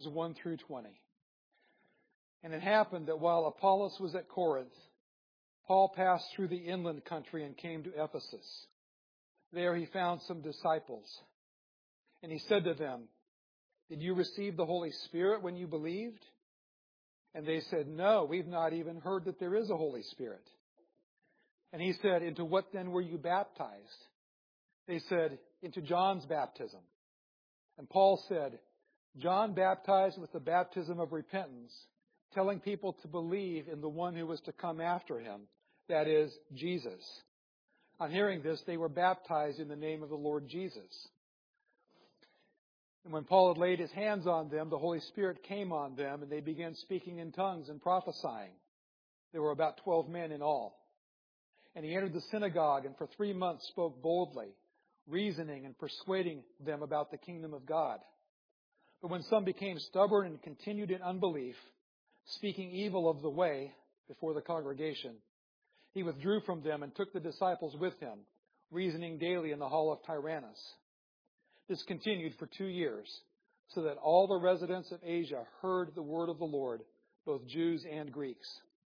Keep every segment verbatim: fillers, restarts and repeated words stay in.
one through twenty. And it happened that while Apollos was at Corinth, Paul passed through the inland country and came to Ephesus. There he found some disciples. And he said to them, "Did you receive the Holy Spirit when you believed?" And they said, "No, we've not even heard that there is a Holy Spirit." And he said, "Into what then were you baptized?" They said, "Into John's baptism." And Paul said, "John baptized with the baptism of repentance, telling people to believe in the one who was to come after him, that is, Jesus." On hearing this, they were baptized in the name of the Lord Jesus. And when Paul had laid his hands on them, the Holy Spirit came on them, and they began speaking in tongues and prophesying. There were about twelve men in all. And he entered the synagogue and for three months spoke boldly, reasoning and persuading them about the kingdom of God. But when some became stubborn and continued in unbelief, speaking evil of the way before the congregation, he withdrew from them and took the disciples with him, reasoning daily in the hall of Tyrannus. This continued for two years, so that all the residents of Asia heard the word of the Lord, both Jews and Greeks.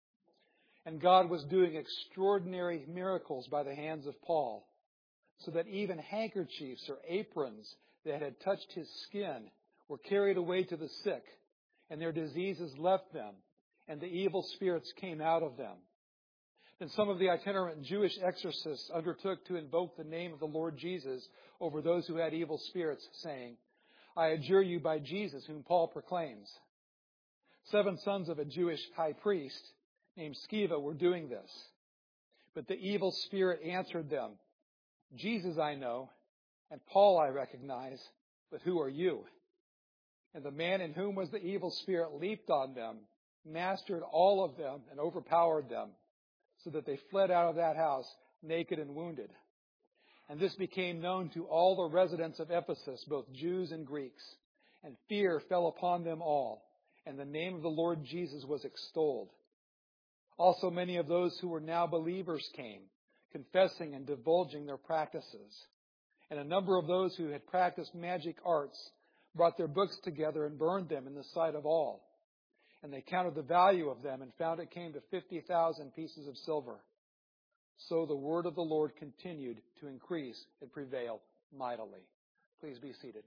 And God was doing extraordinary miracles by the hands of Paul, so that even handkerchiefs or aprons that had touched his skin were carried away to the sick, and their diseases left them, and the evil spirits came out of them. Then some of the itinerant Jewish exorcists undertook to invoke the name of the Lord Jesus over those who had evil spirits, saying, "I adjure you by Jesus, whom Paul proclaims." Seven sons of a Jewish high priest named Sceva were doing this. But the evil spirit answered them, "Jesus I know, and Paul I recognize, but who are you?" And the man in whom was the evil spirit leaped on them, mastered all of them, and overpowered them, so that they fled out of that house naked and wounded. And this became known to all the residents of Ephesus, both Jews and Greeks. And fear fell upon them all, and the name of the Lord Jesus was extolled. Also many of those who were now believers came, confessing and divulging their practices. And a number of those who had practiced magic arts brought their books together and burned them in the sight of all. And they counted the value of them and found it came to fifty thousand pieces of silver. So the word of the Lord continued to increase and prevail mightily. Please be seated.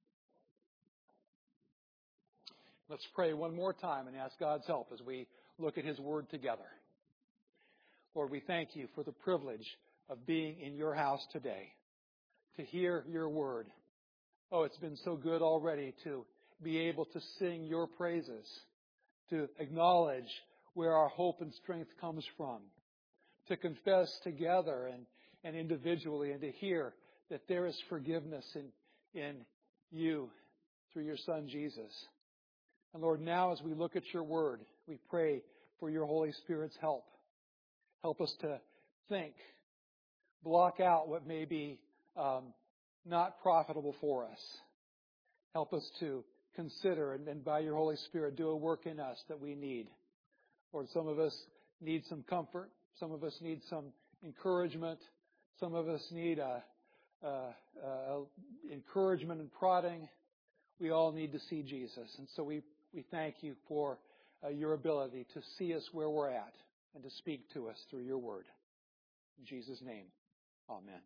Let's pray one more time and ask God's help as we look at His word together. Lord, we thank you for the privilege of being in your house today, to hear your word. Oh, it's been so good already to be able to sing your praises, to acknowledge where our hope and strength comes from, to confess together and, and individually, and to hear that there is forgiveness in, in you through your Son, Jesus. And Lord, now as we look at your word, we pray for your Holy Spirit's help. Help us to think, block out what may be um, not profitable for us. Help us to consider and, and by your Holy Spirit do a work in us that we need. Lord, some of us need some comfort. Some of us need some encouragement. Some of us need a, a, a encouragement and prodding. We all need to see Jesus. And so we, we thank you for uh, your ability to see us where we're at and to speak to us through your word. In Jesus' name, amen.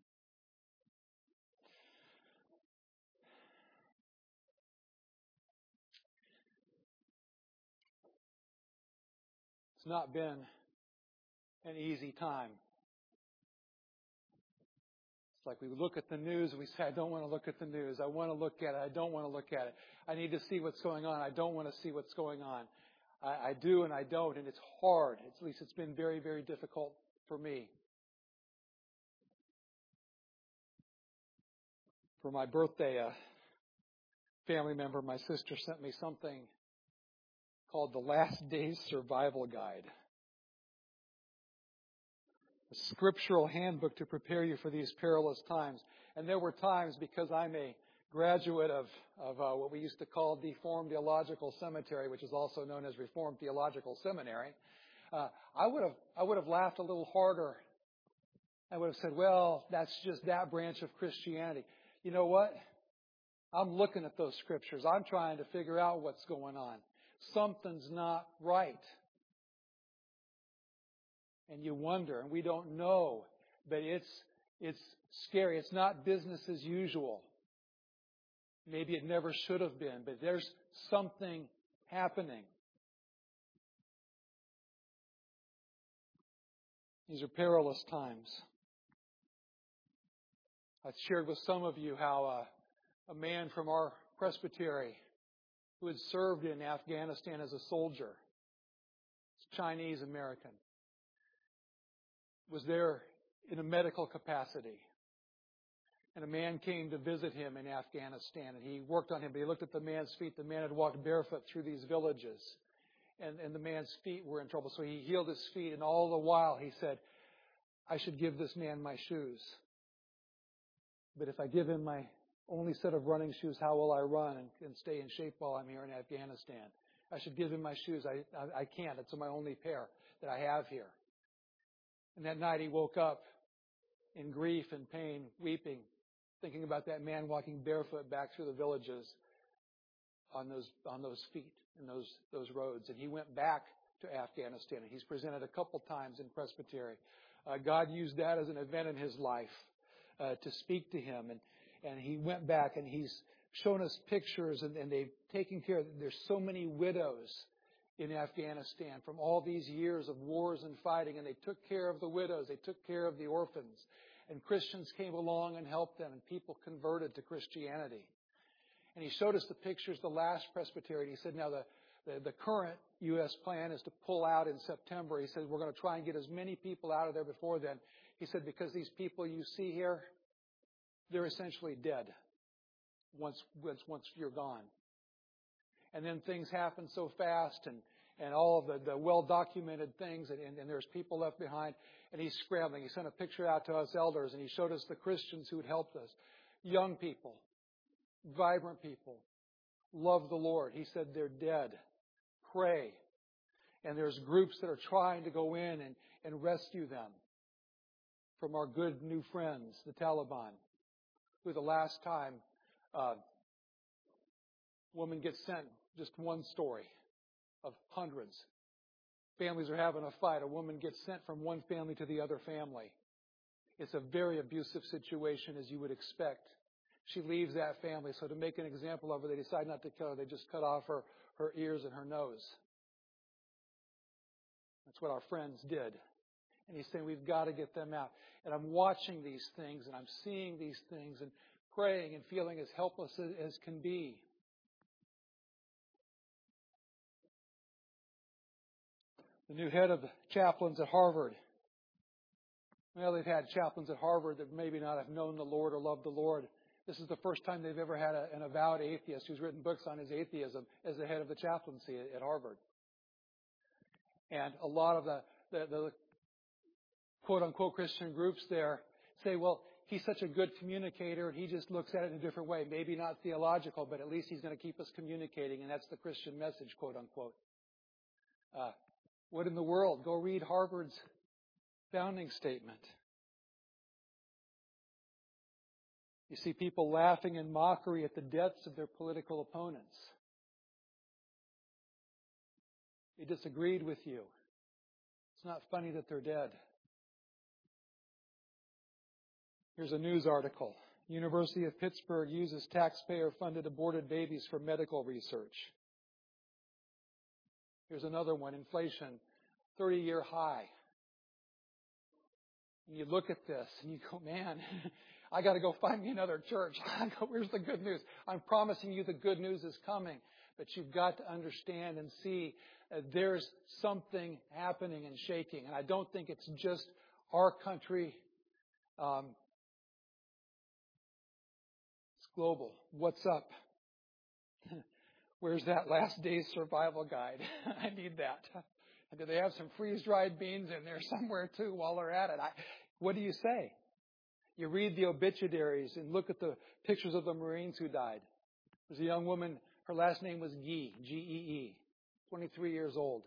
It's not been an easy time. It's like we look at the news and we say, I don't want to look at the news. I want to look at it. I don't want to look at it. I need to see what's going on. I don't want to see what's going on. I, I do and I don't, and it's hard. At least it's been very, very difficult for me. For my birthday, a family member, my sister, sent me something called the Last Days Survival Guide. A scriptural handbook to prepare you for these perilous times. And there were times, because I'm a graduate of, of uh, what we used to call Deformed Theological Seminary, which is also known as Reformed Theological Seminary, uh, I would have I would have laughed a little harder. I would have said, well, that's just that branch of Christianity. You know what? I'm looking at those scriptures. I'm trying to figure out what's going on. Something's not right. And you wonder, and we don't know, but it's it's scary. It's not business as usual. Maybe it never should have been, but there's something happening. These are perilous times. I shared with some of you how uh, a man from our presbytery who had served in Afghanistan as a soldier, Chinese American, was there in a medical capacity. And a man came to visit him in Afghanistan, and he worked on him, but he looked at the man's feet. The man had walked barefoot through these villages, and, and the man's feet were in trouble. So he healed his feet, and all the while he said, I should give this man my shoes. But if I give him my only set of running shoes, how will I run and, and stay in shape while I'm here in Afghanistan? I should give him my shoes. I, I, I can't. It's my only pair that I have here. And that night he woke up in grief and pain, weeping, thinking about that man walking barefoot back through the villages on those on those feet and those those roads. And he went back to Afghanistan. And he's presented a couple times in Presbytery. Uh, God used that as an event in his life uh, to speak to him. And, and he went back and he's shown us pictures, and, and they've taken care of, there's so many widows in Afghanistan from all these years of wars and fighting, and they took care of the widows, they took care of the orphans, and Christians came along and helped them, and people converted to Christianity. And he showed us the pictures, the last Presbytery, and he said, now the, the, the current U S plan is to pull out in September. He said, we're going to try and get as many people out of there before then. He said, because these people you see here, they're essentially dead once, once, once you're gone. And then things happen so fast, and, and all of the, the well-documented things, and, and, and there's people left behind, and he's scrambling. He sent a picture out to us elders, and he showed us the Christians who had helped us. Young people, vibrant people, love the Lord. He said they're dead. Pray. And there's groups that are trying to go in and, and rescue them from our good new friends, the Taliban, who the last time uh, woman gets sent, just one story of hundreds. Families are having a fight. A woman gets sent from one family to the other family. It's a very abusive situation, as you would expect. She leaves that family. So to make an example of her, they decide not to kill her. They just cut off her, her ears and her nose. That's what our friends did. And he's saying, we've got to get them out. And I'm watching these things, and I'm seeing these things, and praying and feeling as helpless as, as can be. The new head of chaplains at Harvard. Well, they've had chaplains at Harvard that maybe not have known the Lord or loved the Lord. This is the first time they've ever had a, an avowed atheist who's written books on his atheism as the head of the chaplaincy at, at Harvard. And a lot of the, the, the quote-unquote Christian groups there say, well, he's such a good communicator, and he just looks at it in a different way. Maybe not theological, but at least he's going to keep us communicating, and that's the Christian message, quote-unquote. Uh, what in the world? Go read Harvard's founding statement. You see people laughing in mockery at the deaths of their political opponents. They disagreed with you. It's not funny that they're dead. Here's a news article. University of Pittsburgh uses taxpayer-funded aborted babies for medical research. Here's another one. Inflation, thirty-year high. And you look at this and you go, man, I got to go find me another church. I go, where's the good news? I'm promising you the good news is coming. But you've got to understand and see uh, there's something happening and shaking. And I don't think it's just our country. Um, it's global. What's up? Where's that last day's survival guide? I need that. And do they have some freeze-dried beans in there somewhere too while they're at it? I, what do you say? You read the obituaries and look at the pictures of the Marines who died. There's a young woman, her last name was Gee, G E E, twenty-three years old.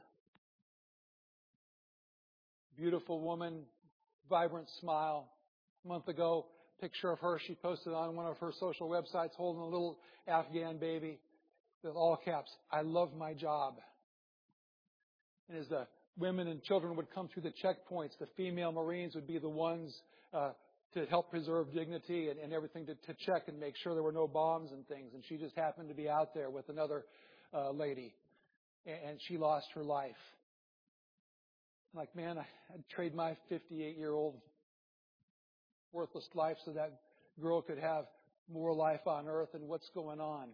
Beautiful woman, vibrant smile. A month ago, picture of her she posted on one of her social websites holding a little Afghan baby with all caps, "I love my job." And as the women and children would come through the checkpoints, the female Marines would be the ones uh, to help preserve dignity and, and everything to, to check and make sure there were no bombs and things. And she just happened to be out there with another uh, lady, and, and she lost her life. I'm like, man, I, I'd trade my fifty-eight-year-old worthless life so that girl could have more life on earth. And what's going on?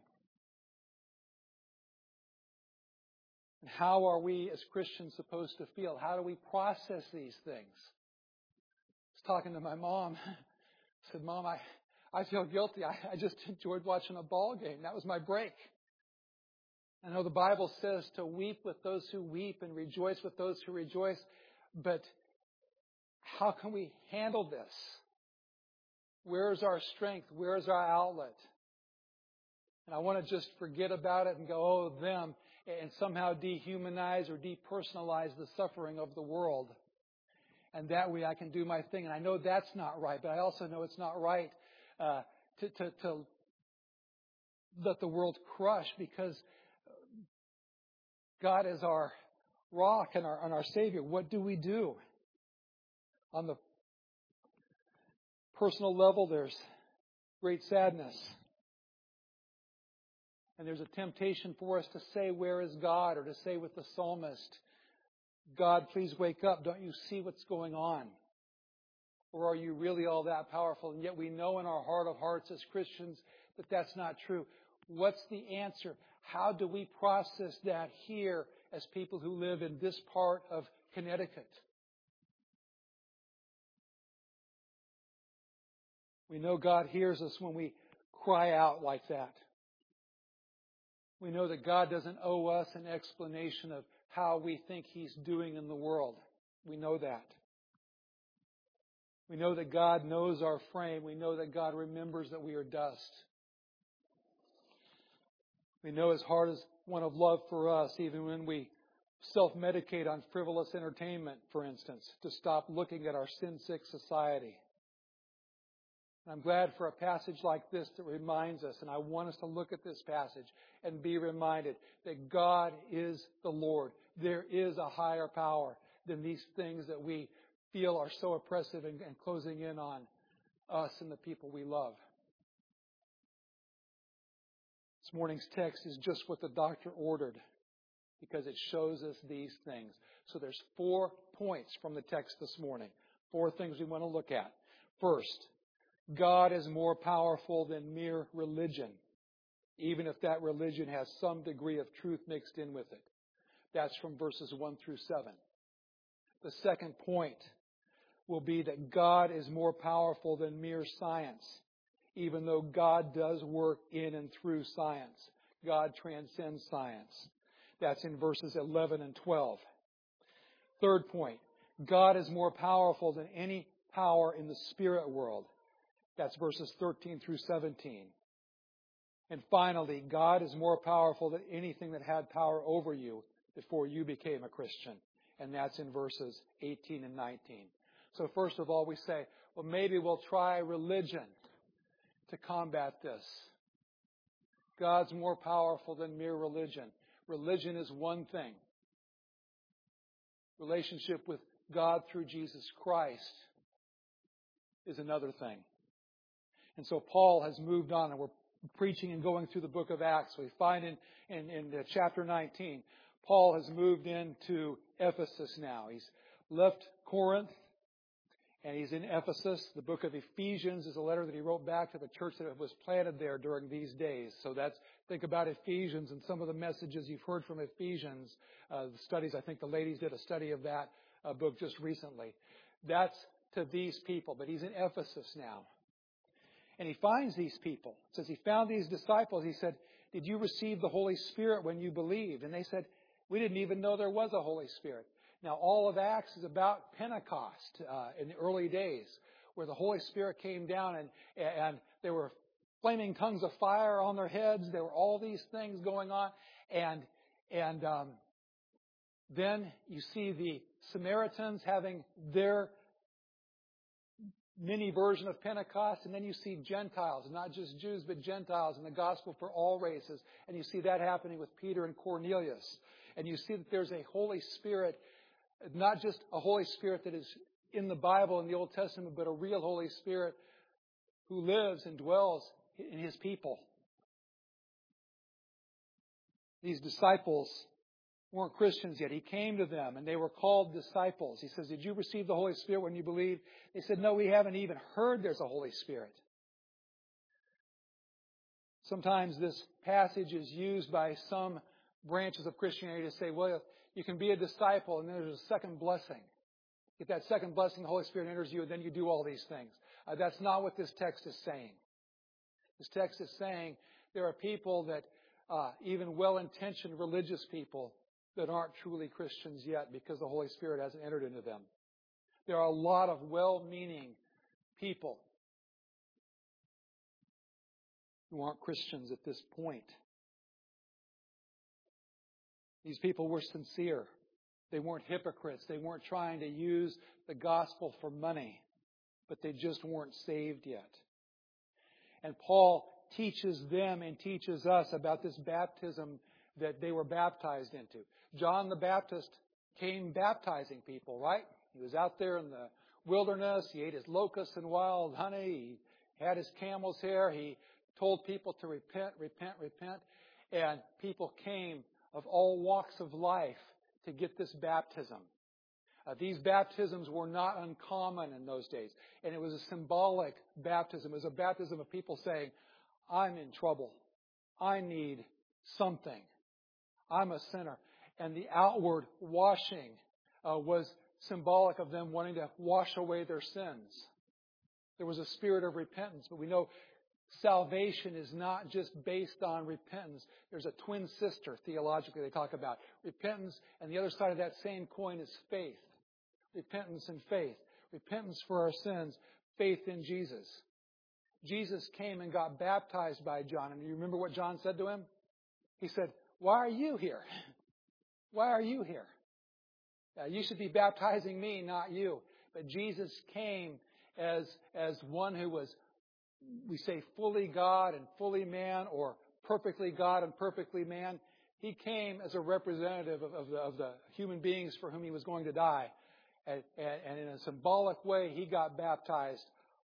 And how are we as Christians supposed to feel? How do we process these things? I was talking to my mom. I said, "Mom, I, I feel guilty. I, I just enjoyed watching a ball game. That was my break. I know the Bible says to weep with those who weep and rejoice with those who rejoice. But how can we handle this? Where's our strength? Where's our outlet?" And I want to just forget about it and go, "Oh, them," and somehow dehumanize or depersonalize the suffering of the world. And that way I can do my thing. And I know that's not right, but I also know it's not right uh, to, to, to let the world crush, because God is our rock and our, and our Savior. What do we do? On the personal level, there's great sadness. And there's a temptation for us to say, "Where is God?" Or to say with the psalmist, "God, please wake up. Don't you see what's going on? Or are you really all that powerful?" And yet we know in our heart of hearts as Christians that that's not true. What's the answer? How do we process that here as people who live in this part of Connecticut? We know God hears us when we cry out like that. We know that God doesn't owe us an explanation of how we think He's doing in the world. We know that. We know that God knows our frame. We know that God remembers that we are dust. We know His heart is one of love for us, even when we self-medicate on frivolous entertainment, for instance, to stop looking at our sin-sick society. And I'm glad for a passage like this that reminds us, and I want us to look at this passage and be reminded that God is the Lord. There is a higher power than these things that we feel are so oppressive and, and closing in on us and the people we love. This morning's text is just what the doctor ordered, because it shows us these things. So there's four points from the text this morning. Four things we want to look at. First, God is more powerful than mere religion, even if that religion has some degree of truth mixed in with it. That's from verses one through seven. The second point will be that God is more powerful than mere science, even though God does work in and through science. God transcends science. That's in verses eleven and twelve. Third point, God is more powerful than any power in the spirit world. That's verses thirteen through seventeen. And finally, God is more powerful than anything that had power over you before you became a Christian. And that's in verses eighteen and nineteen. So first of all, we say, well, maybe we'll try religion to combat this. God's more powerful than mere religion. Religion is one thing. Relationship with God through Jesus Christ is another thing. And so Paul has moved on, and we're preaching and going through the book of Acts. We find in, in, in chapter nineteen, Paul has moved into Ephesus now. He's left Corinth, and he's in Ephesus. The book of Ephesians is a letter that he wrote back to the church that was planted there during these days. So that's, think about Ephesians and some of the messages you've heard from Ephesians. Uh, the studies, I think the ladies did a study of that uh, book just recently. That's to these people, but he's in Ephesus now. And he finds these people. It says he found these disciples. He said, "Did you receive the Holy Spirit when you believed?" And they said, "We didn't even know there was a Holy Spirit." Now, all of Acts is about Pentecost uh, in the early days, where the Holy Spirit came down and, and there were flaming tongues of fire on their heads. There were all these things going on. And, and um, then you see the Samaritans having their mini version of Pentecost, and then you see Gentiles, not just Jews, but Gentiles, and the gospel for all races. And you see that happening with Peter and Cornelius. And you see that there's a Holy Spirit, not just a Holy Spirit that is in the Bible in the Old Testament, but a real Holy Spirit who lives and dwells in His people. These disciples weren't Christians yet. He came to them and they were called disciples. He says, did you receive the Holy Spirit when you believed? They said, no, we haven't even heard there's a Holy Spirit. Sometimes this passage is used by some branches of Christianity to say, well, you can be a disciple and then there's a second blessing. Get that second blessing, the Holy Spirit enters you, and then you do all these things. Uh, that's not what this text is saying. This text is saying there are people that, uh, even well-intentioned religious people, that aren't truly Christians yet because the Holy Spirit hasn't entered into them. There are a lot of well-meaning people who aren't Christians at this point. These people were sincere. They weren't hypocrites. They weren't trying to use the gospel for money, but they just weren't saved yet. And Paul teaches them and teaches us about this baptism that they were baptized into. John the Baptist came baptizing people, right? He was out there in the wilderness. He ate his locusts and wild honey. He had his camel's hair. He told people to repent, repent, repent. And people came of all walks of life to get this baptism. Uh, these baptisms were not uncommon in those days. And it was a symbolic baptism. It was a baptism of people saying, I'm in trouble. I need something. I'm a sinner. And the outward washing uh, was symbolic of them wanting to wash away their sins. There was a spirit of repentance. But we know salvation is not just based on repentance. There's a twin sister, theologically, they talk about. Repentance, and the other side of that same coin is faith. Repentance and faith. Repentance for our sins, faith in Jesus. Jesus came and got baptized by John. And you remember what John said to him? He said, why are you here? Why are you here? Uh, you should be baptizing me, not you. But Jesus came as, as one who was, we say, fully God and fully man, or perfectly God and perfectly man. He came as a representative of, of, the, of the human beings for whom He was going to die. And, and, and in a symbolic way, He got baptized,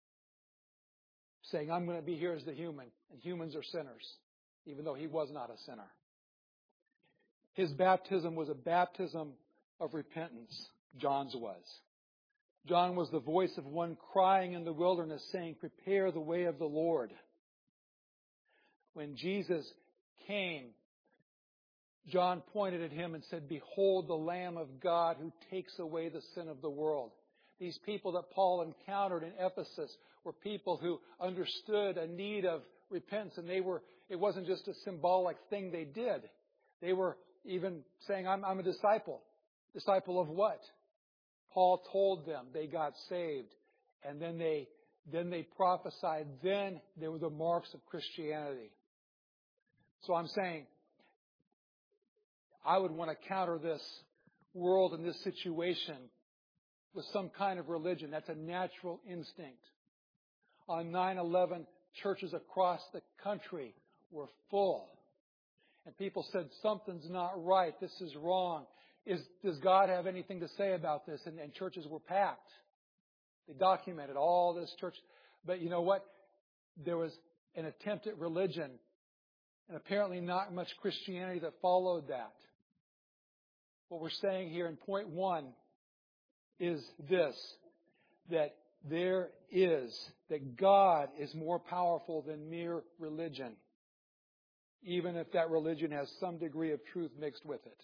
saying, I'm going to be here as the human, and humans are sinners, even though He was not a sinner. His baptism was a baptism of repentance. John's was. John was the voice of one crying in the wilderness, saying, prepare the way of the Lord. When Jesus came, John pointed at Him and said, behold the Lamb of God who takes away the sin of the world. These people that Paul encountered in Ephesus were people who understood a need of repentance, and they were, it wasn't just a symbolic thing they did. They were even saying, I'm, I'm a disciple. Disciple of what? Paul told them they got saved, and then they then they prophesied. Then there were the marks of Christianity. So I'm saying I would want to counter this world and this situation with some kind of religion. That's a natural instinct. On nine eleven, churches across the country were full. And people said, something's not right. This is wrong. Is, does God have anything to say about this? And, and churches were packed. They documented all this church. But you know what? There was an attempt at religion, and apparently not much Christianity that followed that. What we're saying here in point one is this, that there is, that God is more powerful than mere religion, even if that religion has some degree of truth mixed with it.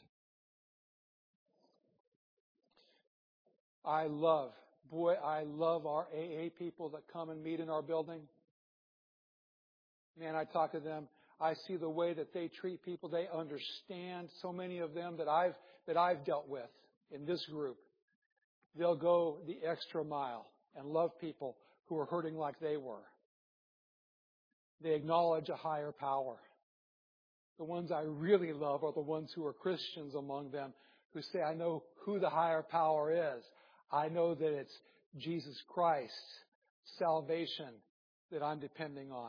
I love, boy, I love our A A people that come and meet in our building. Man, I talk to them. I see the way that they treat people. They understand. So many of them that I've that I've dealt with in this group, they'll go the extra mile and love people who are hurting like they were. They acknowledge a higher power. The ones I really love are the ones who are Christians among them, who say, I know who the higher power is. I know that it's Jesus Christ. salvation that I'm depending on.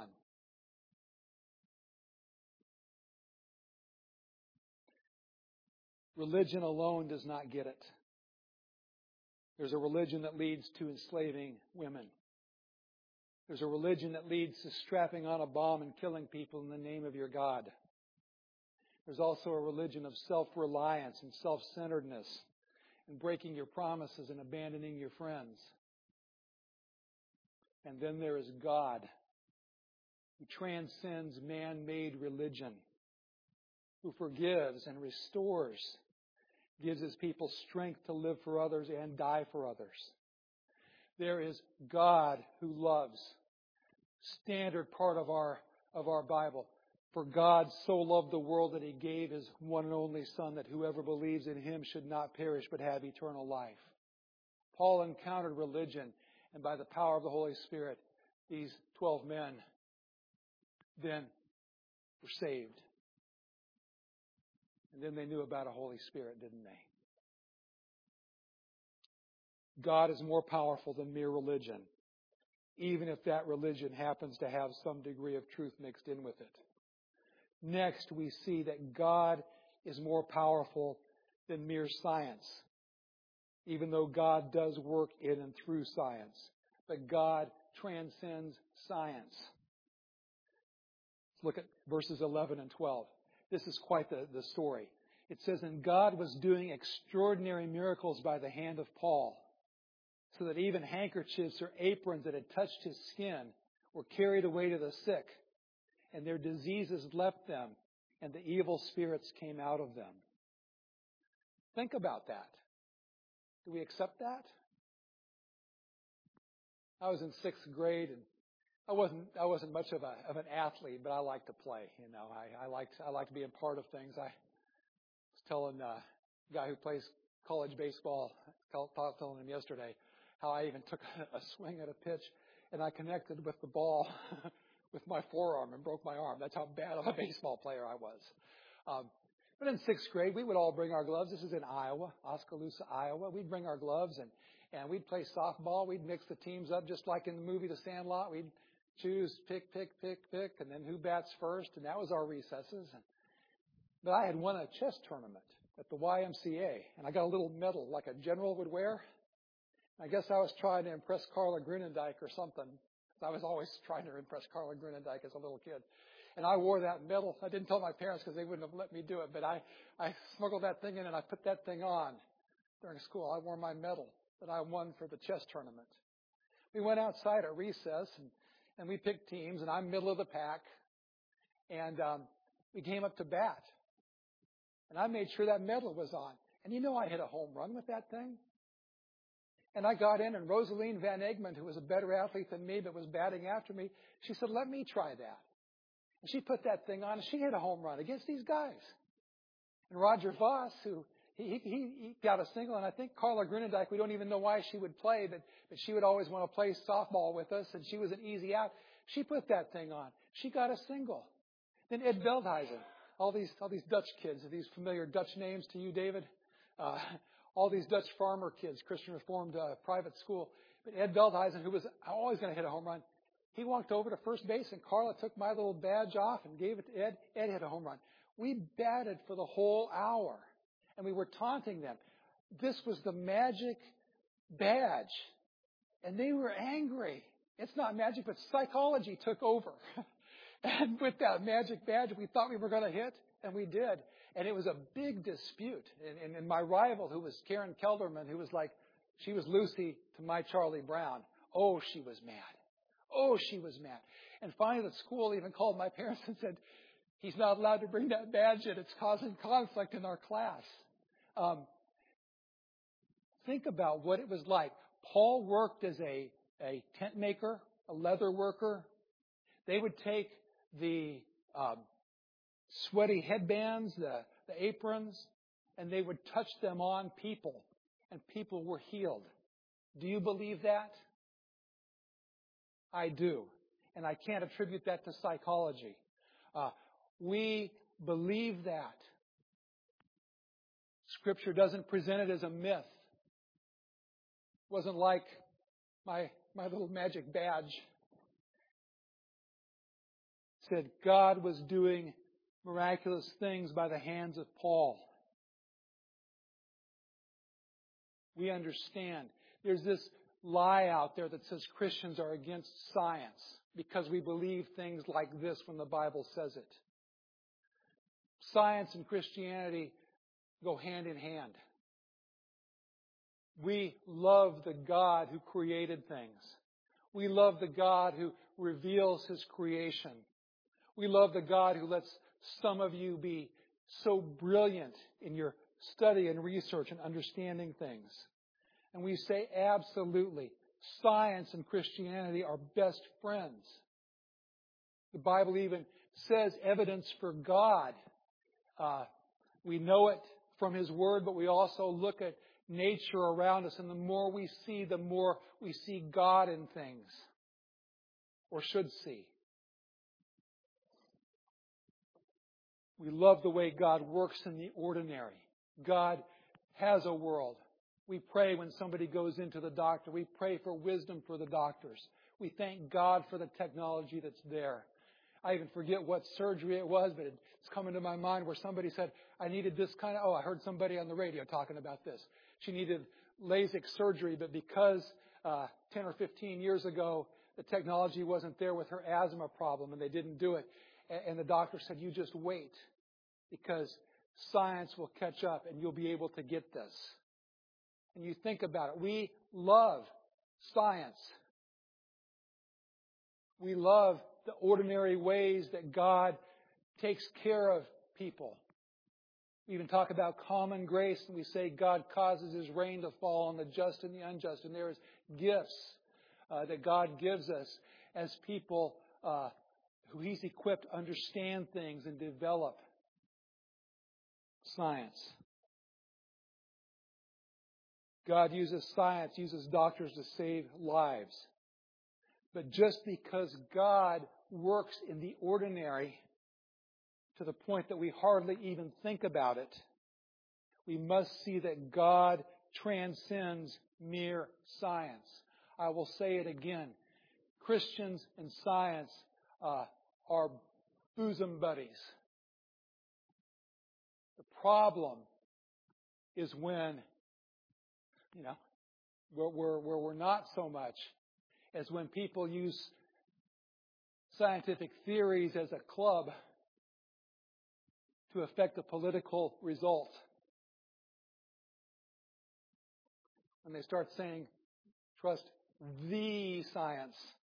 Religion alone does not get it. There's a religion that leads to enslaving women. There's a religion that leads to strapping on a bomb and killing people in the name of your God. There's also a religion of self-reliance and self-centeredness and breaking your promises and abandoning your friends. And then there is God, who transcends man-made religion, who forgives and restores, gives His people strength to live for others and die for others. There is God who loves. Standard part of our of our Bible. For God so loved the world that He gave His one and only Son, that whoever believes in Him should not perish but have eternal life. Paul encountered religion, and by the power of the Holy Spirit, these twelve men then were saved. And then they knew about a Holy Spirit, didn't they? God is more powerful than mere religion, even if that religion happens to have some degree of truth mixed in with it. Next, we see that God is more powerful than mere science, even though God does work in and through science. But God transcends science. Let's look at verses eleven and twelve. This is quite the, the story. It says, "And God was doing extraordinary miracles by the hand of Paul, so that even handkerchiefs or aprons that had touched his skin were carried away to the sick, and their diseases left them, and the evil spirits came out of them." Think about that. Do we accept that? I was in sixth grade, and I wasn't I wasn't much of a of an athlete, but I liked to play. You know, I, I liked I liked being part of things. I was telling uh, a guy who plays college baseball, telling him yesterday, how I even took a swing at a pitch, and I connected with the ball with my forearm and broke my arm. That's how bad of a baseball player I was. Um, but in sixth grade, we would all bring our gloves. This is in Iowa, Oskaloosa, Iowa. We'd bring our gloves, and, and we'd play softball. We'd mix the teams up just like in the movie The Sandlot. We'd choose, pick, pick, pick, pick, and then who bats first, and that was our recesses. And, but I had won a chess tournament at the Y M C A, and I got a little medal like a general would wear. I guess I was trying to impress Carla Grunendijk or something. I was always trying to impress Carla Grunendijk as a little kid. And I wore that medal. I didn't tell my parents because they wouldn't have let me do it, but I, I smuggled that thing in and I put that thing on during school. I wore my medal that I won for the chess tournament. We went outside at recess and, and we picked teams, and I'm middle of the pack. And um, we came up to bat. And I made sure that medal was on. And you know I hit a home run with that thing. And I got in, and Rosaline Van Egmond, who was a better athlete than me but was batting after me, she said, "Let me try that." And she put that thing on, and she hit a home run against these guys. And Roger Voss, who he, he, he got a single, and I think Carla Grunendijk, we don't even know why she would play, but, but she would always want to play softball with us, and she was an easy out. She put that thing on. She got a single. Then Ed Veldhuizen, all these all these Dutch kids, are these familiar Dutch names to you, David? Uh, all these Dutch farmer kids, Christian Reformed uh, private school. But Ed Veldhuizen, who was always going to hit a home run, he walked over to first base, and Carla took my little badge off and gave it to Ed. Ed hit a home run. We batted for the whole hour, and we were taunting them. This was the magic badge, and they were angry. It's not magic, but psychology took over. And with that magic badge, we thought we were going to hit, and we did. And it was a big dispute. And, and, and my rival, who was Karen Kelderman, who was like, she was Lucy to my Charlie Brown. Oh, she was mad. Oh, she was mad. And finally, the school even called my parents and said, "He's not allowed to bring that badge in. It's causing conflict in our class." Um, think about what it was like. Paul worked as a, a tent maker, a leather worker. They would take the um, sweaty headbands, the, the aprons, and they would touch them on people, and people were healed. Do you believe that? I do. And I can't attribute that to psychology. Uh, we believe that. Scripture doesn't present it as a myth. It wasn't like my my little magic badge. It said God was doing miraculous things by the hands of Paul. We understand. There's this lie out there that says Christians are against science because we believe things like this when the Bible says it. Science and Christianity go hand in hand. We love the God who created things. We love the God who reveals His creation. We love the God who lets some of you be so brilliant in your study and research and understanding things. And we say absolutely, science and Christianity are best friends. The Bible even says evidence for God. Uh, we know it from His Word, but we also look at nature around us, and the more we see, the more we see God in things, or should see. We love the way God works in the ordinary. God has a world. We pray when somebody goes into the doctor. We pray for wisdom for the doctors. We thank God for the technology that's there. I even forget what surgery it was, but it's coming to my mind where somebody said, I needed this kind of, oh, I heard somebody on the radio talking about this. She needed LASIK surgery, but because uh, ten or fifteen years ago, the technology wasn't there with her asthma problem, and they didn't do it. And the doctor said, you just wait, because science will catch up, and you'll be able to get this. And you think about it. We love science. We love the ordinary ways that God takes care of people. We even talk about common grace, and we say God causes His rain to fall on the just and the unjust. And there is gifts uh, that God gives us as people uh, who He's equipped to understand things and develop science. God uses science, uses doctors to save lives. But just because God works in the ordinary to the point that we hardly even think about it, we must see that God transcends mere science. I will say it again. Christians and science uh, are bosom buddies. The problem is when, you know, where we're, where we're not so much, as when people use scientific theories as a club to affect a political result. When they start saying, trust the science.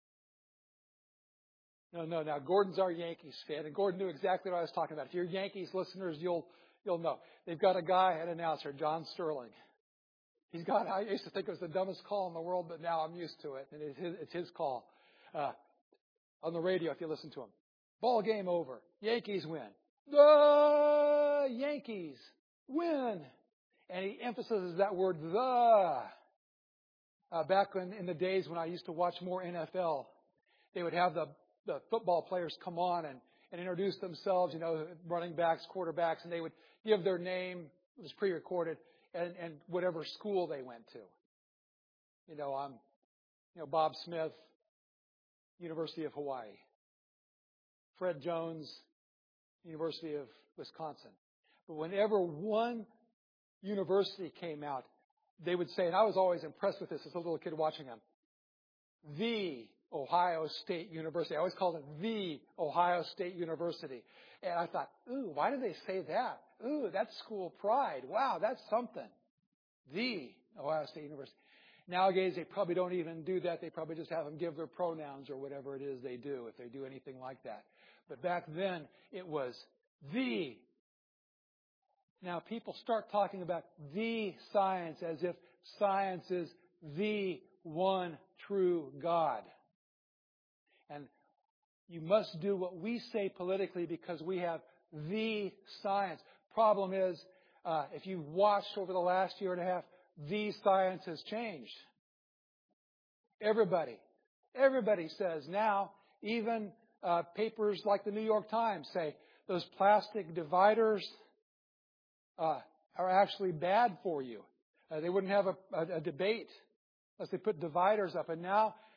No, no, now Gordon's our Yankees fan, and Gordon knew exactly what I was talking about. If you're Yankees listeners, you'll you'll know. They've got a guy, an announcer, John Sterling. He's got, I used to think it was the dumbest call in the world, but now I'm used to it, and it's his, it's his call. Uh, on the radio, if you listen to him. Ball game over. Yankees win. The Yankees win. And he emphasizes that word, the. Uh, back when, in the days when I used to watch more N F L, they would have the, the football players come on and, and introduce themselves, you know, running backs, quarterbacks, and they would give their name, it was pre-recorded, and, and whatever school they went to. You know, I'm, you know, Bob Smith, University of Hawaii. Fred Jones, University of Wisconsin. But whenever one university came out, they would say, and I was always impressed with this as a little kid watching them, the Ohio State University. I always called it the Ohio State University. And I thought, ooh, why do they say that? Ooh, that's school pride. Wow, that's something. The Ohio State University. Nowadays, they probably don't even do that. They probably just have them give their pronouns or whatever it is they do, if they do anything like that. But back then, it was the. Now, people start talking about the science as if science is the one true God. And you must do what we say politically because we have the science. Problem is, uh, if you've watched over the last year and a half, the science has changed. Everybody, everybody says now, even uh, papers like the New York Times say those plastic dividers uh, are actually bad for you. Uh, they wouldn't have a, a, a debate unless they put dividers up. And now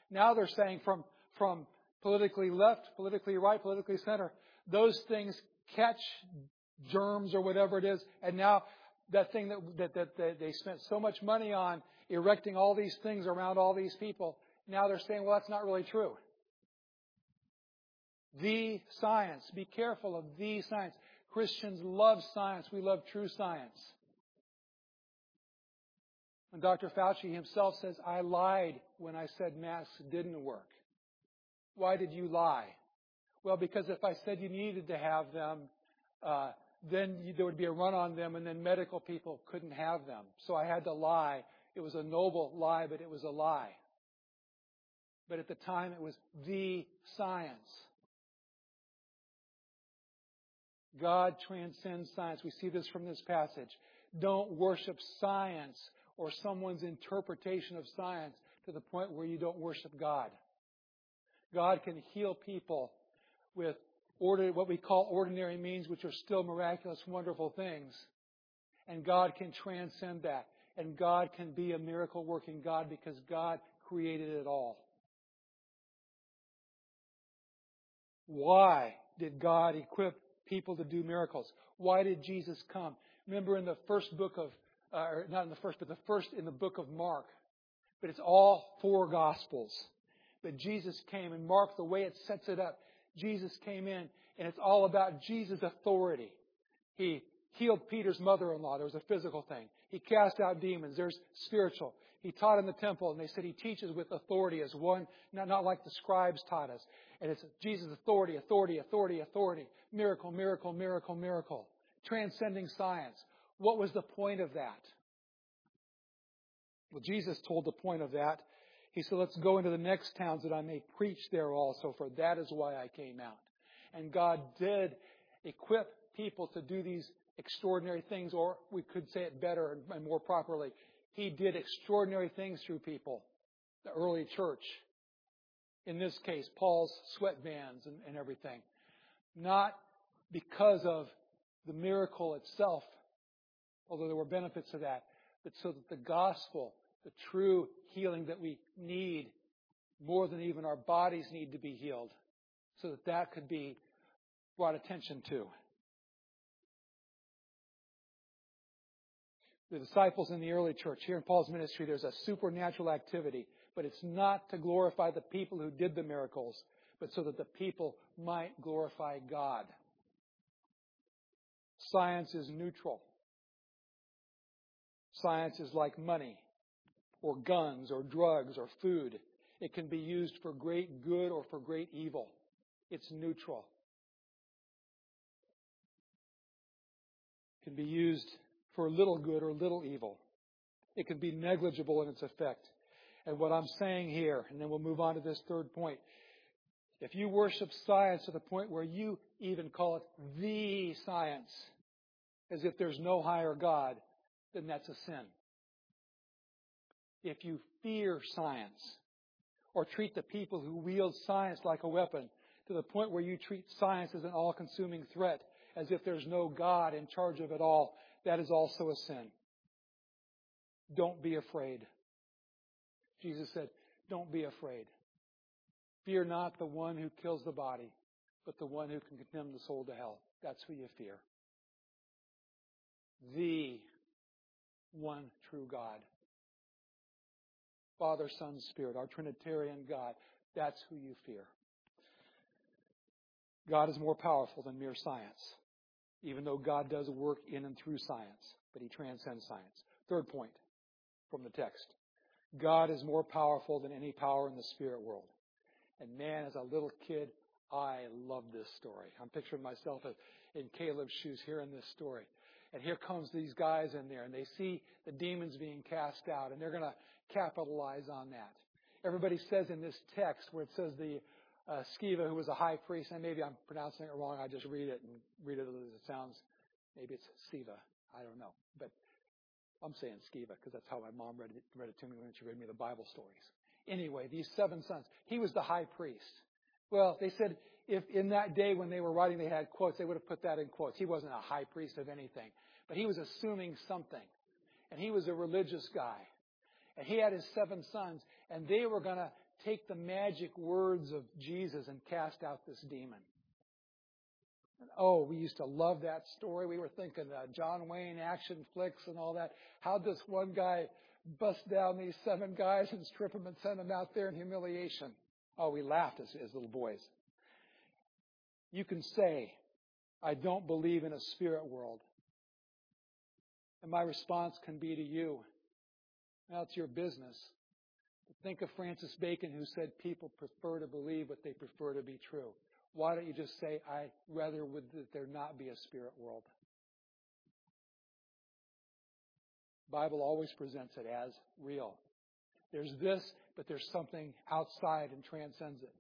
Now they're saying from, from politically left, politically right, politically center, those things catch germs or whatever it is. And now that thing that, that, that, that they spent so much money on erecting all these things around all these people, now they're saying, well, that's not really true. The science. Be careful of the science. Christians love science. We love true science. And Doctor Fauci himself says, I lied when I said masks didn't work. Why did you lie? Well, because if I said you needed to have them, uh, then you, there would be a run on them, and then medical people couldn't have them. So I had to lie. It was a noble lie, but it was a lie. But at the time, it was the science. God transcends science. We see this from this passage. Don't worship science or someone's interpretation of science to the point where you don't worship God. God can heal people with order, what we call ordinary means, which are still miraculous, wonderful things. And God can transcend that. And God can be a miracle-working God because God created it all. Why did God equip people to do miracles? Why did Jesus come? Remember in the first book of, uh, or not in the first, but the first in the book of Mark. But it's all four Gospels. But Jesus came, and Mark, the way it sets it up, Jesus came in, and it's all about Jesus' authority. He healed Peter's mother-in-law. There was a physical thing. He cast out demons. There's spiritual. He taught in the temple, and they said he teaches with authority as one, not, not like the scribes taught us. And it's Jesus' authority, authority, authority, authority. Miracle, miracle, miracle, miracle. Transcending science. What was the point of that? Well, Jesus told the point of that. He said, let's go into the next towns that I may preach there also, for that is why I came out. And God did equip people to do these extraordinary things, or we could say it better and more properly. He did extraordinary things through people, the early church. In this case, Paul's sweat bands and, and everything. Not because of the miracle itself, although there were benefits to that, but so that the gospel, the true healing that we need, more than even our bodies need to be healed, so that that could be brought attention to. The disciples in the early church, here in Paul's ministry, there's a supernatural activity, but it's not to glorify the people who did the miracles, but so that the people might glorify God. Science is neutral. Science is like money, or guns, or drugs, or food. It can be used for great good or for great evil. It's neutral. It can be used for little good or little evil. It can be negligible in its effect. And what I'm saying here, and then we'll move on to this third point. If you worship science to the point where you even call it the science, as if there's no higher God, then that's a sin. If you fear science, or treat the people who wield science like a weapon, to the point where you treat science as an all-consuming threat, as if there's no God in charge of it all, that is also a sin. Don't be afraid. Jesus said, don't be afraid. Fear not the one who kills the body, but the one who can condemn the soul to hell. That's who you fear. The one true God. Father, Son, Spirit, our Trinitarian God. That's who you fear. God is more powerful than mere science, even though God does work in and through science, but He transcends science. Third point from the text. God is more powerful than any power in the spirit world. And man, as a little kid, I love this story. I'm picturing myself in Caleb's shoes hearing this story. And here comes these guys in there, and they see the demons being cast out, and they're going to capitalize on that. Everybody says in this text where it says the uh, Sceva, who was a high priest, and maybe I'm pronouncing it wrong, I just read it and read it as it sounds. Maybe it's Sceva. I don't know. But I'm saying Sceva because that's how my mom read it, read it to me when she read me the Bible stories. Anyway, these seven sons. He was the high priest. Well, they said if in that day when they were writing they had quotes, they would have put that in quotes. He wasn't a high priest of anything. But he was assuming something. And he was a religious guy. And he had his seven sons. And they were going to take the magic words of Jesus and cast out this demon. And oh, we used to love that story. We were thinking uh, John Wayne action flicks and all that. How'd this one guy bust down these seven guys and strip them and send them out there in humiliation? Oh, we laughed as, as little boys. You can say, I don't believe in a spirit world. And my response can be to you, well, it's your business. But think of Francis Bacon, who said people prefer to believe what they prefer to be true. Why don't you just say, I rather would that there not be a spirit world? The Bible always presents it as real. There's this, but there's something outside and transcends it.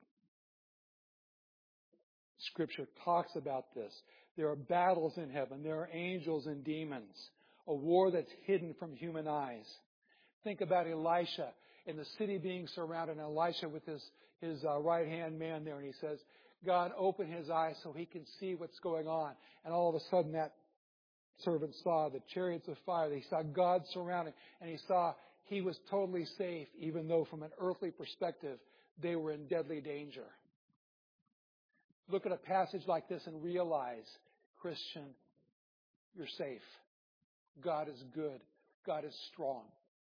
Scripture talks about this. There are battles in heaven. There are angels and demons. A war that's hidden from human eyes. Think about Elisha and the city being surrounded, and Elisha with his, his uh, right-hand man there, and he says, God, open his eyes so he can see what's going on. And all of a sudden that servant saw the chariots of fire. He saw God surrounding, and he saw he was totally safe, even though from an earthly perspective, they were in deadly danger. Look at a passage like this and realize, Christian, you're safe. God is good. God is strong.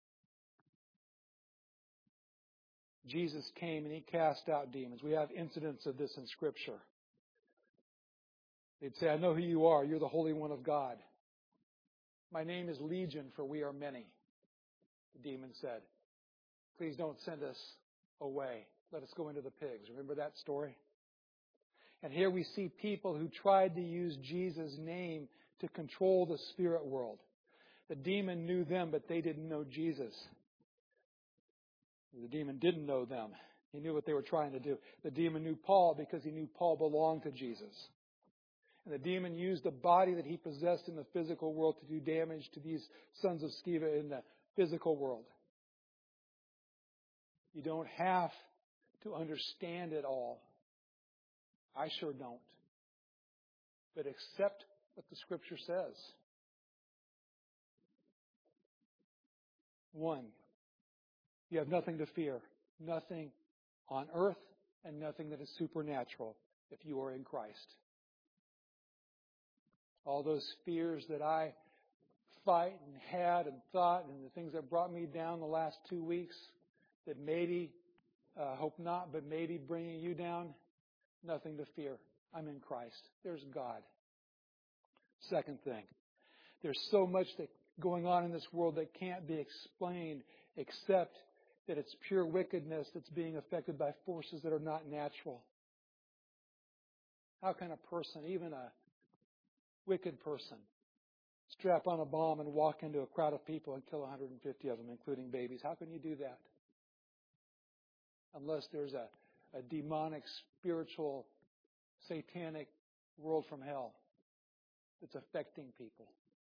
Jesus came and he cast out demons. We have incidents of this in Scripture. They'd say, I know who you are. You're the Holy One of God. My name is Legion, for we are many. The demon said, please don't send us away. Let us go into the pigs. Remember that story? And here we see people who tried to use Jesus' name to control the spirit world. The demon knew them, but they didn't know Jesus. The demon didn't know them. He knew what they were trying to do. The demon knew Paul because he knew Paul belonged to Jesus. And the demon used the body that he possessed in the physical world to do damage to these sons of Sceva in the physical world. You don't have to understand it all. I sure don't. But accept what the Scripture says. One, you have nothing to fear. Nothing on earth and nothing that is supernatural if you are in Christ. All those fears that I fight and had and thought and the things that brought me down the last two weeks that maybe, uh, hope not, but maybe bringing you down, nothing to fear. I'm in Christ. There's God. Second thing, there's so much that going on in this world that can't be explained except that it's pure wickedness that's being affected by forces that are not natural. How can a person, even a wicked person, strap on a bomb and walk into a crowd of people and kill one hundred fifty of them, including babies? How can you do that? Unless there's a, a demonic, spiritual, satanic world from hell that's affecting people.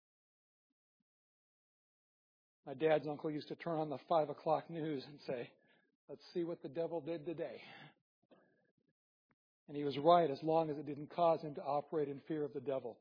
My dad's uncle used to turn on the five o'clock news and say, let's see what the devil did today. And he was right as long as it didn't cause him to operate in fear of the devil.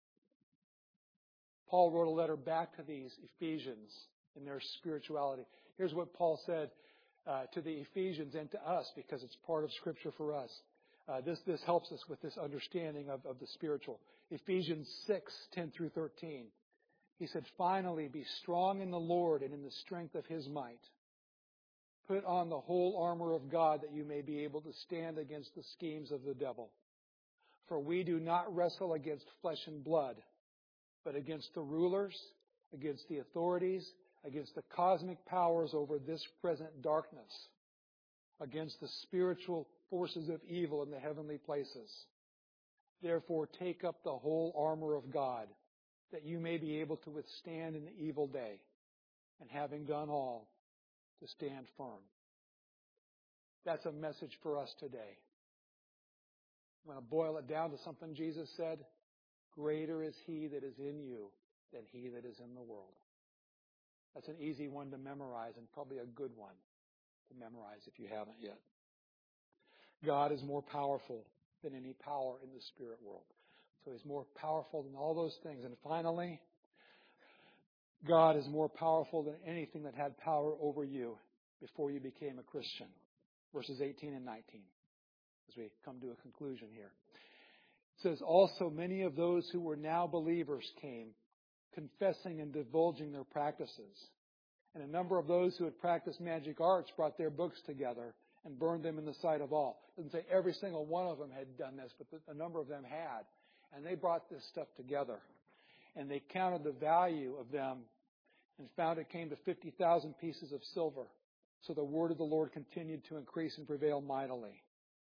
Paul wrote a letter back to these Ephesians in their spirituality. Here's what Paul said uh, to the Ephesians and to us, because it's part of Scripture for us. Uh, this, this helps us with this understanding of, of the spiritual. Ephesians six, ten through thirteen. He said, finally, be strong in the Lord and in the strength of His might. Put on the whole armor of God that you may be able to stand against the schemes of the devil. For we do not wrestle against flesh and blood, but against the rulers, against the authorities, against the cosmic powers over this present darkness, against the spiritual forces of evil in the heavenly places. Therefore, take up the whole armor of God, that you may be able to withstand in the evil day, and having done all, to stand firm. That's a message for us today. I'm going to boil it down to something Jesus said. Greater is He that is in you than he that is in the world. That's an easy one to memorize and probably a good one to memorize if you haven't yet. God is more powerful than any power in the spirit world. So He's more powerful than all those things. And finally, God is more powerful than anything that had power over you before you became a Christian. verses eighteen and nineteen, as we come to a conclusion here. It says, also many of those who were now believers came, confessing and divulging their practices. And a number of those who had practiced magic arts brought their books together and burned them in the sight of all. It doesn't say every single one of them had done this, but a number of them had. And they brought this stuff together. And they counted the value of them and found it came to fifty thousand pieces of silver. So the word of the Lord continued to increase and prevail mightily.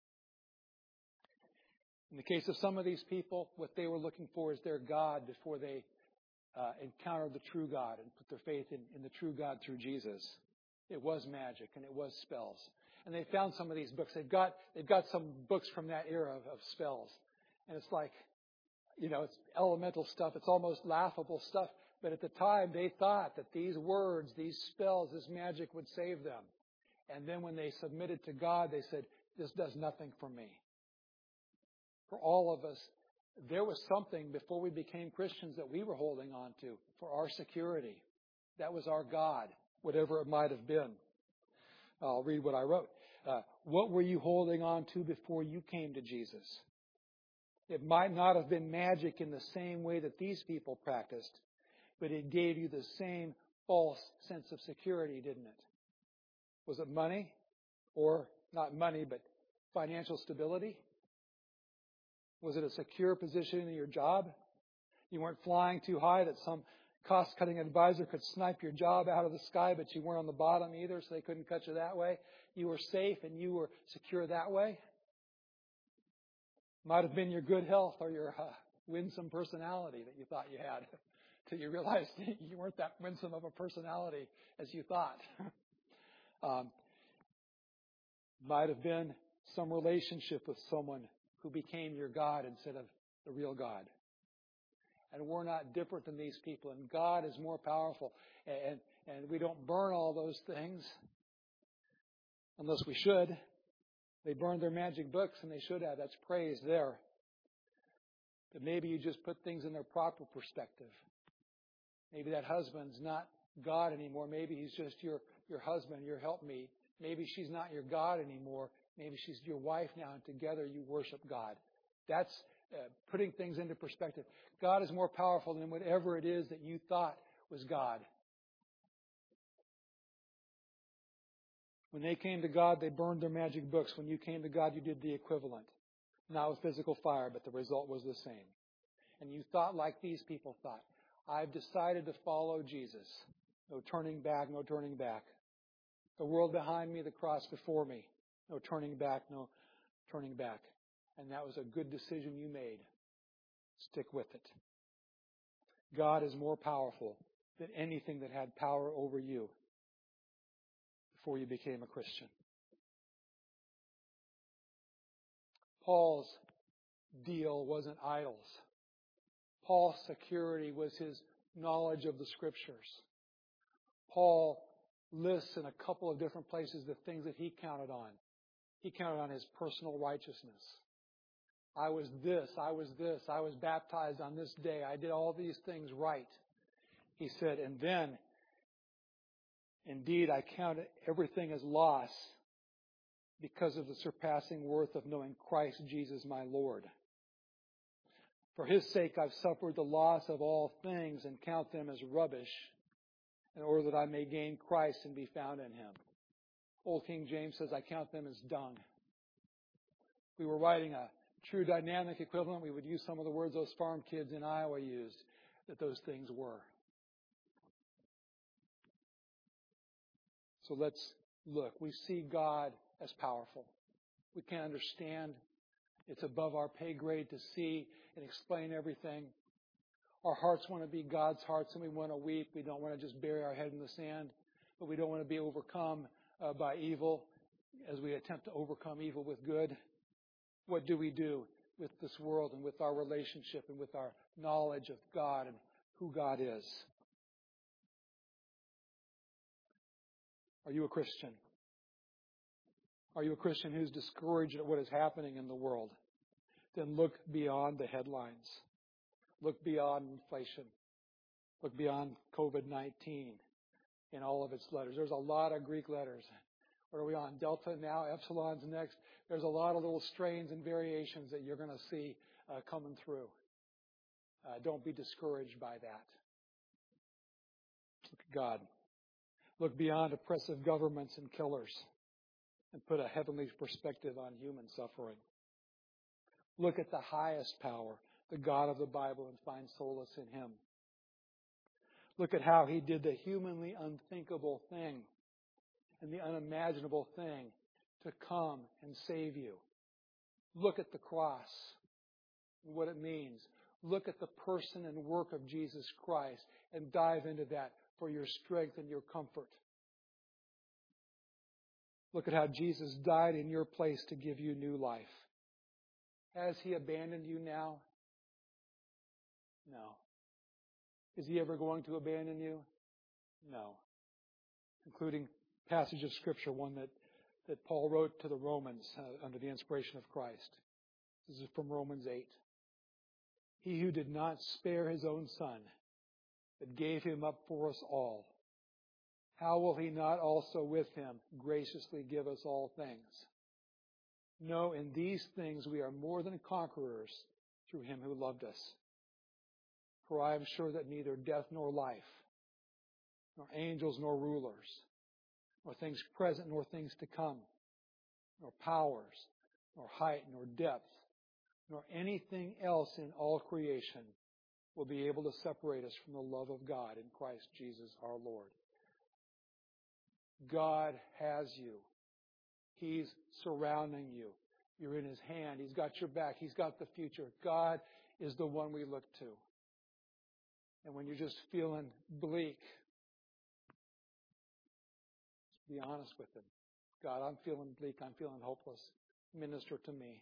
In the case of some of these people, what they were looking for is their God before they uh, encountered the true God and put their faith in, in the true God through Jesus. It was magic and it was spells. And they found some of these books. They've got they've got some books from that era of, of spells. And it's like, you know, it's elemental stuff. It's almost laughable stuff. But at the time, they thought that these words, these spells, this magic would save them. And then when they submitted to God, they said, this does nothing for me. For all of us, there was something before we became Christians that we were holding on to for our security. That was our God, whatever it might have been. I'll read what I wrote. Uh, what were you holding on to before you came to Jesus? It might not have been magic in the same way that these people practiced, but it gave you the same false sense of security, didn't it? Was it money? Or not money, but financial stability? Was it a secure position in your job? You weren't flying too high that some cost-cutting advisor could snipe your job out of the sky, but you weren't on the bottom either, so they couldn't cut you that way. You were safe and you were secure that way. Might have been your good health or your uh, winsome personality that you thought you had, till you realized you weren't that winsome of a personality as you thought. um, might have been some relationship with someone who became your God instead of the real God. And we're not different than these people. And God is more powerful. And, and we don't burn all those things unless we should. They burned their magic books, and they should have. That's praise there. But maybe you just put things in their proper perspective. Maybe that husband's not God anymore. Maybe he's just your, your husband, your helpmeet. Maybe she's not your God anymore. Maybe she's your wife now, and together you worship God. That's uh, putting things into perspective. God is more powerful than whatever it is that you thought was God. When they came to God, they burned their magic books. When you came to God, you did the equivalent. Not with physical fire, but the result was the same. And you thought like these people thought. I've decided to follow Jesus. No turning back, no turning back. The world behind me, the cross before me. No turning back, no turning back. And that was a good decision you made. Stick with it. God is more powerful than anything that had power over you before you became a Christian. Paul's deal wasn't idols. Paul's security was his knowledge of the Scriptures. Paul lists in a couple of different places the things that he counted on. He counted on his personal righteousness. I was this, I was this, I was baptized on this day, I did all these things right. He said, and then, indeed, I counted everything as loss because of the surpassing worth of knowing Christ Jesus my Lord. For His sake I've suffered the loss of all things and count them as rubbish, in order that I may gain Christ and be found in Him. Old King James says, I count them as dung. If we were writing a true dynamic equivalent, we would use some of the words those farm kids in Iowa used, that those things were. So let's look. We see God as powerful. We can't understand. It's above our pay grade to see and explain everything. Our hearts want to be God's hearts, and we want to weep. We don't want to just bury our head in the sand, but we don't want to be overcome uh, by evil as we attempt to overcome evil with good. What do we do with this world and with our relationship and with our knowledge of God and who God is? Are you a Christian? Are you a Christian who's discouraged at what is happening in the world? Then look beyond the headlines. Look beyond inflation. Look beyond covid nineteen in all of its letters. There's a lot of Greek letters What are we on? Delta now, Epsilon's next. There's a lot of little strains and variations that you're going to see uh, coming through. Uh, don't be discouraged by that. Look at God. Look beyond oppressive governments and killers and put a heavenly perspective on human suffering. Look at the highest power, the God of the Bible, and find solace in Him. Look at how He did the humanly unthinkable thing and the unimaginable thing to come and save you. Look at the cross and what it means. Look at the person and work of Jesus Christ and dive into that for your strength and your comfort. Look at how Jesus died in your place to give you new life. Has He abandoned you now? No. Is He ever going to abandon you? No. Including passage of Scripture, one that, that Paul wrote to the Romans uh, under the inspiration of Christ. This is from Romans eight. He who did not spare His own Son, but gave Him up for us all, how will He not also with Him graciously give us all things? No, in these things we are more than conquerors through Him who loved us. For I am sure that neither death nor life, nor angels nor rulers, nor things present nor things to come, nor powers, nor height, nor depth, nor anything else in all creation will be able to separate us from the love of God in Christ Jesus our Lord. God has you. He's surrounding you. You're in His hand. He's got your back. He's got the future. God is the one we look to. And when you're just feeling bleak, be honest with Him. God, I'm feeling bleak. I'm feeling hopeless. Minister to me.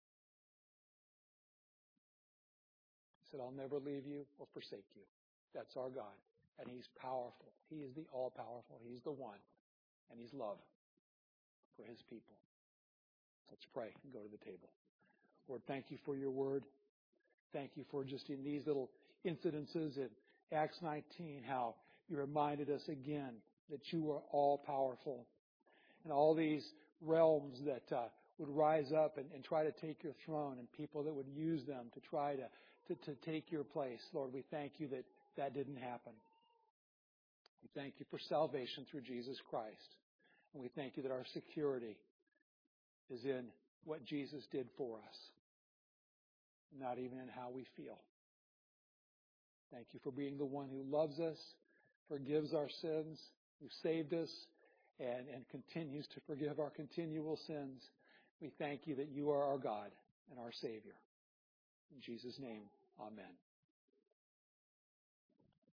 He said, I'll never leave you or forsake you. That's our God. And He's powerful. He is the all-powerful. He's the one. And He's love for His people. Let's pray and go to the table. Lord, thank You for Your word. Thank You for just in these little incidences in Acts nineteen, how You reminded us again that You are all-powerful. And all these realms that uh, would rise up and, and try to take Your throne, and people that would use them to try to, to, to take Your place. Lord, we thank You that that didn't happen. We thank You for salvation through Jesus Christ. And we thank You that our security is in what Jesus did for us, not even in how we feel. Thank You for being the one who loves us, forgives our sins, who saved us, and, and continues to forgive our continual sins. We thank You that You are our God and our Savior. In Jesus' name, amen.